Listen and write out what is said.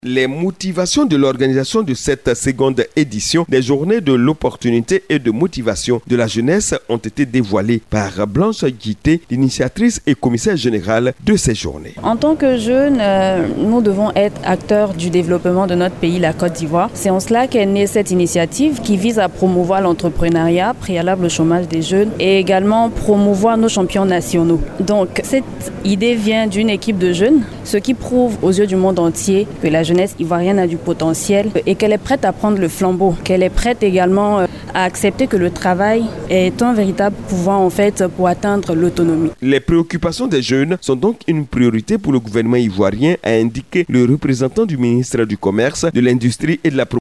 Les motivations de l'organisation de cette seconde édition des Journées de l'opportunité et de motivation de la jeunesse ont été dévoilées par Blanche Guité, l'initiatrice et commissaire générale de ces journées. En tant que jeunes, nous devons être acteurs du développement de notre pays, la Côte d'Ivoire. C'est en cela qu'est née cette initiative qui vise à promouvoir l'entrepreneuriat préalable au chômage des jeunes et également promouvoir nos champions nationaux. Donc cette idée vient d'une équipe de jeunes, ce qui prouve aux yeux du monde entier que la jeunesse ivoirienne a du potentiel et qu'elle est prête à prendre le flambeau, qu'elle est prête également à accepter que le travail est un véritable pouvoir pour atteindre l'autonomie. Les préoccupations des jeunes sont donc une priorité pour le gouvernement ivoirien, a indiqué le représentant du ministre du Commerce, de l'Industrie et de la